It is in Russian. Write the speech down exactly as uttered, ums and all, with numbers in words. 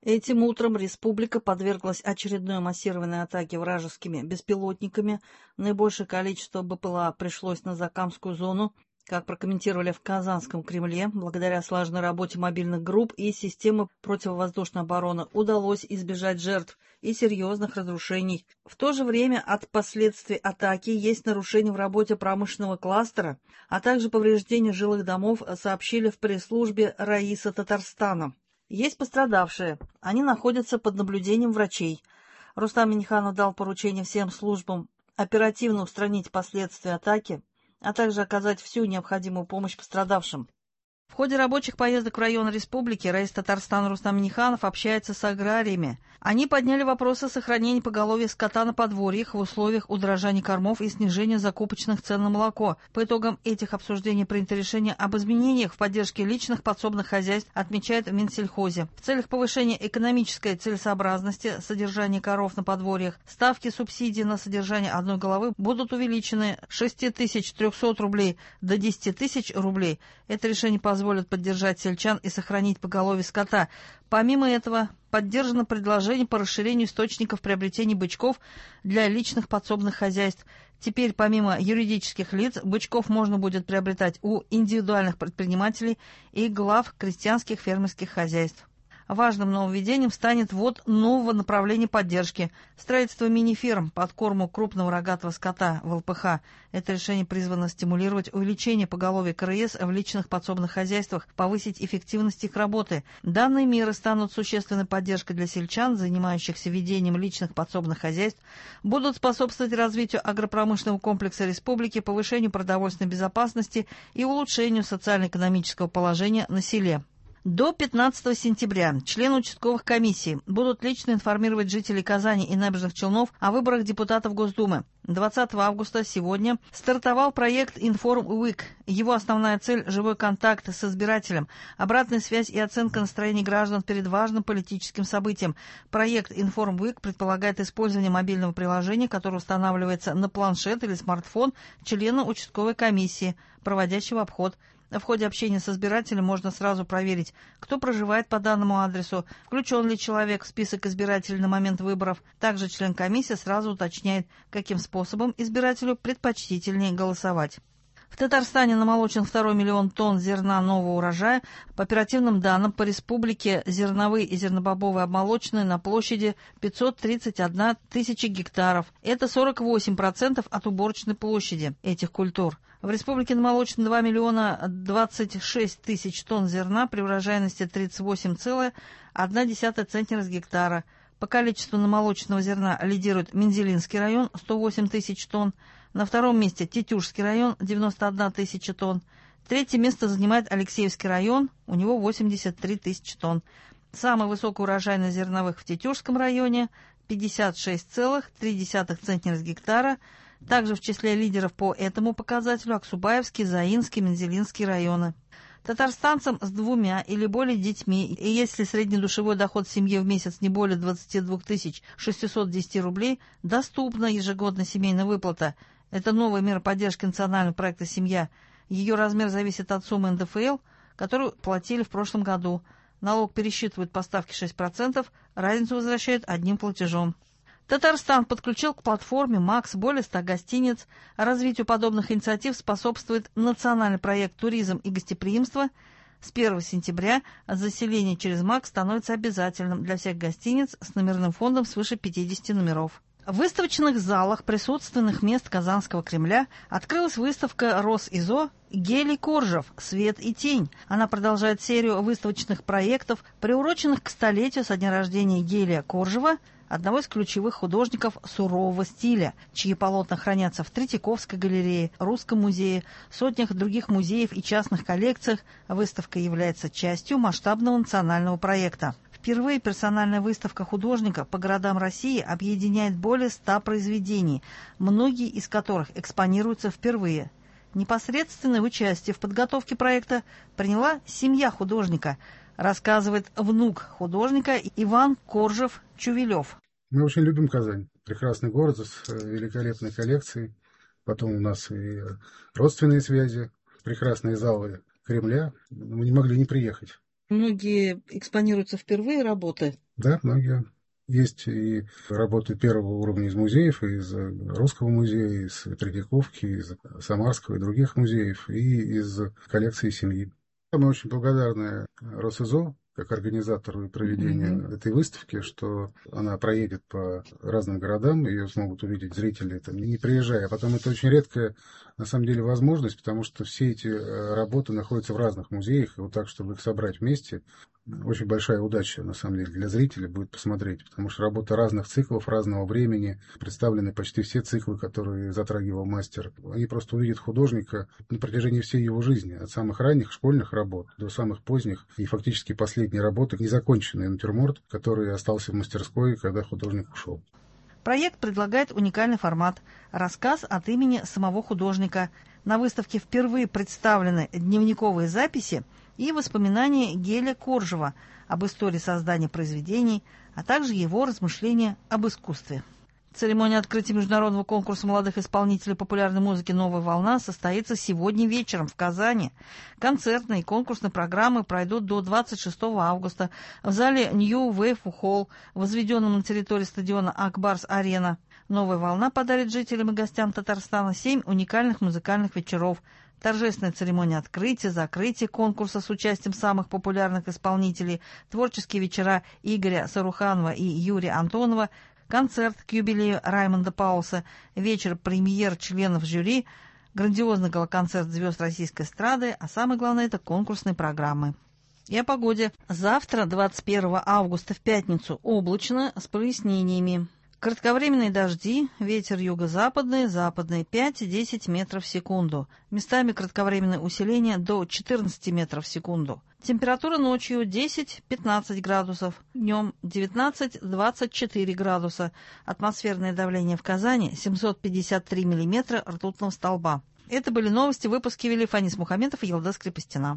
Этим утром республика подверглась очередной массированной атаке вражескими беспилотниками. Наибольшее количество БПЛА пришлось на Закамскую зону, как прокомментировали в Казанском Кремле. Благодаря слаженной работе мобильных групп и системы противовоздушной обороны удалось избежать жертв и серьезных разрушений. В то же время от последствий атаки есть нарушения в работе промышленного кластера, а также повреждения жилых домов, сообщили в пресс-службе РАИСа Татарстана. Есть пострадавшие. Они находятся под наблюдением врачей. Рустам Минниханов дал поручение всем службам оперативно устранить последствия атаки, а также оказать всю необходимую помощь пострадавшим. В ходе рабочих поездок в район республики РАИС Татарстана Рустам Минниханов общается с аграриями. Они подняли вопросы сохранения поголовья скота на подворьях в условиях удорожания кормов и снижения закупочных цен на молоко. По итогам этих обсуждений принято решение об изменениях в поддержке личных подсобных хозяйств, отмечает в Минсельхозе. В целях повышения экономической целесообразности содержания коров на подворьях ставки субсидий на содержание одной головы будут увеличены с шести тысяч трехсот рублей до десяти тысяч рублей. Это решение позволит позволит поддержать сельчан и сохранить поголовье скота. Помимо этого, поддержано предложение по расширению источников приобретения бычков для личных подсобных хозяйств. Теперь, помимо юридических лиц, бычков можно будет приобретать у индивидуальных предпринимателей и глав крестьянских фермерских хозяйств. Важным нововведением станет ввод нового направления поддержки – строительство мини-ферм под корму крупного рогатого скота в ЛПХ. Это решение призвано стимулировать увеличение поголовья КРС в личных подсобных хозяйствах, повысить эффективность их работы. Данные меры станут существенной поддержкой для сельчан, занимающихся ведением личных подсобных хозяйств, будут способствовать развитию агропромышленного комплекса республики, повышению продовольственной безопасности и улучшению социально-экономического положения на селе. До пятнадцатого сентября члены участковых комиссий будут лично информировать жителей Казани и Набережных Челнов о выборах депутатов Госдумы. двадцатого августа, сегодня, стартовал проект «Информ УИК». Его основная цель – живой контакт с избирателем, обратная связь и оценка настроений граждан перед важным политическим событием. Проект «Информ УИК» предполагает использование мобильного приложения, которое устанавливается на планшет или смартфон члена участковой комиссии, проводящего обход. В ходе общения с избирателем можно сразу проверить, кто проживает по данному адресу, включен ли человек в список избирателей на момент выборов. Также член комиссии сразу уточняет, каким способом избирателю предпочтительнее голосовать. В Татарстане намолочен второй миллион тонн зерна нового урожая. По оперативным данным, по республике зерновые и зернобобовые обмолоченные на площади пятьсот тридцать одна тысяча гектаров. Это сорок восемь процентов от уборочной площади этих культур. В республике намолочено два миллиона двадцать шесть тысяч тонн зерна при урожайности тридцать восемь целых одна десятая центнера с гектара. По количеству намолоченного зерна лидирует Мензелинский район – сто восемь тысяч тонн. На втором месте Тетюшский район – девяносто одна тысяча тонн. Третье место занимает Алексеевский район, у него восемьдесят три тысячи тонн. Самый высокий урожайность зерновых в Тетюшском районе – пятьдесят шесть целых три десятых центнера с гектара. Также в числе лидеров по этому показателю Аксубаевский, Заинский, Мензелинский районы. Татарстанцам с двумя или более детьми, и если среднедушевой доход семьи в месяц не более двадцати двух тысяч шестисот десяти рублей, доступна ежегодная семейная выплата. Это новая мера поддержки национального проекта «Семья». Ее размер зависит от суммы эн дэ эф эл, которую платили в прошлом году. Налог пересчитывают по ставке шесть процентов, разницу возвращают одним платежом. Татарстан подключил к платформе МАКС более ста гостиниц. Развитию подобных инициатив способствует национальный проект «Туризм и гостеприимство». С первого сентября заселение через МАКС становится обязательным для всех гостиниц с номерным фондом свыше пятидесяти номеров. В выставочных залах присутственных мест Казанского Кремля открылась выставка Росизо «Гелий Коржов. Свет и тень». Она продолжает серию выставочных проектов, приуроченных к столетию со дня рождения Гелия Коржова, одного из ключевых художников сурового стиля, чьи полотна хранятся в Третьяковской галерее, Русском музее, сотнях других музеев и частных коллекциях. Выставка является частью масштабного национального проекта. Впервые персональная выставка художника по городам России объединяет более ста произведений, многие из которых экспонируются впервые. Непосредственное участие в подготовке проекта приняла семья художника, рассказывает внук художника Иван Коржев-Чувелев. Мы очень любим Казань. Прекрасный город с великолепной коллекцией. Потом у нас и родственные связи, прекрасные залы Кремля. Мы не могли не приехать. Многие экспонируются впервые работы. Да, многие. Есть и работы первого уровня из музеев, и из Русского музея, из Третьяковки, из Самарского и других музеев, и из коллекции семьи. Мы очень благодарны Росизо, как организатору и проведения mm-hmm. этой выставки, что она проедет по разным городам, ее смогут увидеть зрители, там, не приезжая. А потом это очень редкая, на самом деле, возможность, потому что все эти работы находятся в разных музеях, и вот так, чтобы их собрать вместе, очень большая удача, на самом деле, для зрителей будет посмотреть, потому что работа разных циклов, разного времени, представлены почти все циклы, которые затрагивал мастер. Они просто увидят художника на протяжении всей его жизни, от самых ранних школьных работ до самых поздних и фактически последней работы, незаконченный натюрморт, который остался в мастерской, когда художник ушел. Проект предлагает уникальный формат – рассказ от имени самого художника. На выставке впервые представлены дневниковые записи и воспоминания Геля Коржева об истории создания произведений, а также его размышления об искусстве. Церемония открытия международного конкурса молодых исполнителей популярной музыки «Новая волна» состоится сегодня вечером в Казани. Концертные и конкурсные программы пройдут до двадцать шестого августа в зале New Wave Hall, возведенном на территории стадиона Акбарс-Арена. «Новая волна» подарит жителям и гостям Татарстана семь уникальных музыкальных вечеров. Торжественная церемония открытия, закрытия конкурса с участием самых популярных исполнителей, творческие вечера Игоря Саруханова и Юрия Антонова, концерт к юбилею Раймонда Паулса, вечер премьер членов жюри, грандиозный галоконцерт звезд российской эстрады, а самое главное – это конкурсные программы. И о погоде. Завтра, двадцать первого августа, в пятницу, облачно с прояснениями. Кратковременные дожди, ветер юго-западный, западный пять-десять метров в секунду. Местами кратковременное усиление до четырнадцати метров в секунду. Температура ночью десять-пятнадцать градусов, днем девятнадцать-двадцать четыре градуса. Атмосферное давление в Казани семьсот пятьдесят три миллиметра ртутного столба. Это были новости, выпуски вели Фанис Мухаметов и Елдас Крепостина.